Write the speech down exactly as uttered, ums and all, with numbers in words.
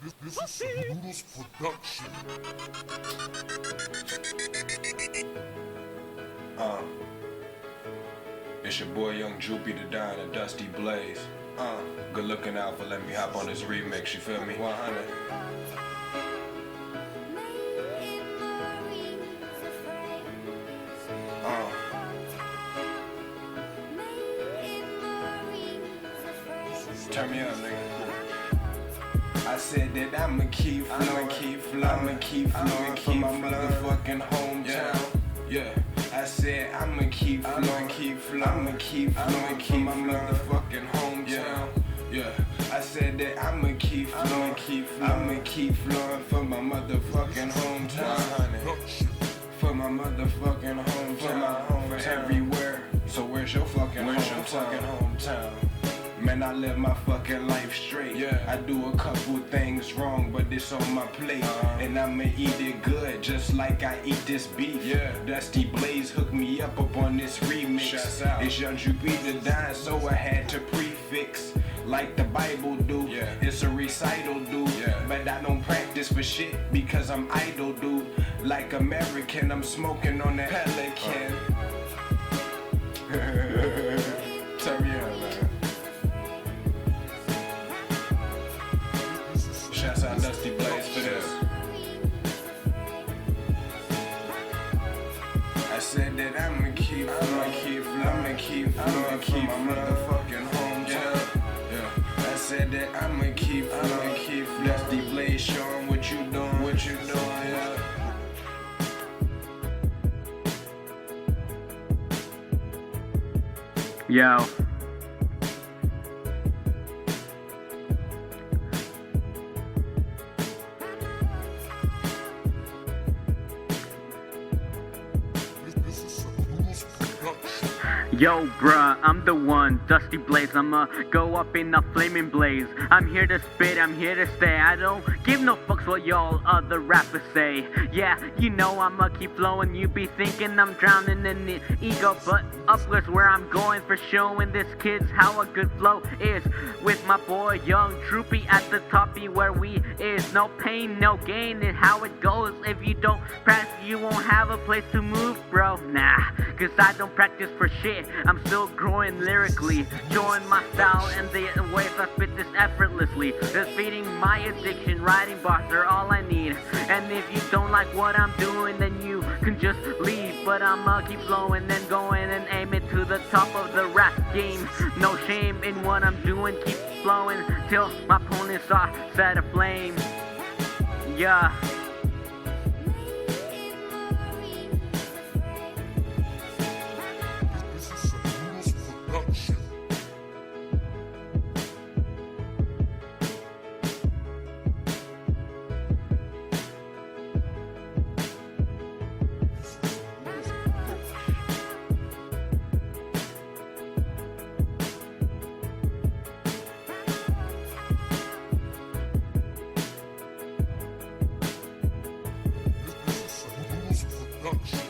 This is a Noodles production. Uh, it's your boy Young Droopy the Don and Dusty Blaze. Uh, good looking out for letting me hop on this remix, you feel me? one hundred. Uh. Turn me up, nigga. I said that I'ma keep flowing, keep flowing, I'ma keep flowing, keep my motherfucking hometown. Yeah. I said I'ma keep flowing, keep flowing, I'ma keep flowing, keep my motherfucking hometown. Yeah. I said that I'ma keep flowing, keep flowing, I'ma keep flowing for my motherfucking hometown. For my motherfucking hometown, for my home everywhere. So where's your fucking where's your fucking hometown? Man, I live my fucking life straight. Yeah. I do a couple things wrong, but it's on my plate. Uh-huh. And I'ma eat it good, just like I eat this beef. Yeah. Dusty Blaze hooked me up up on this remix. Shouts out. It's Young Droopy the Don, so I had to prefix like the Bible do. Yeah. It's a recital, dude. Yeah. But I don't practice for shit because I'm idle, dude. Like American, I'm smoking on that Pelican. Uh. Turn me up, man. Shouts out Dusty Blaze for this. I said that I'ma keep, I'ma keep, I'ma keep, I'ma keep my motherfucking hometown. Yeah. I said that I'ma keep, I'ma keep Dusty Blaze, showing what you doing, what you doing, yeah. Yo. Yo, bruh, I'm the one, Dusty Blaze. I'ma go up in a flaming blaze. I'm here to spit, I'm here to stay. I don't give no fucks what y'all other rappers say. Yeah, you know I'ma keep flowing. You be thinking I'm drowning in the ego, but upwards where I'm going for showing this kids how a good flow is. With my boy Young Droopy at the top, be where we is. No pain, no gain, and how it goes. If you don't practice, you won't have a place to move, bro. Nah, cause I don't practice for shit. I'm still growing lyrically, showing my style and the ways I spit this effortlessly. Just feeding my addiction, writing bars are all I need. And if you don't like what I'm doing, then you can just leave. But I'ma keep flowing and going and aim it to the top of the rap game. No shame in what I'm doing, keep flowing till my opponents are set aflame. Yeah. Production.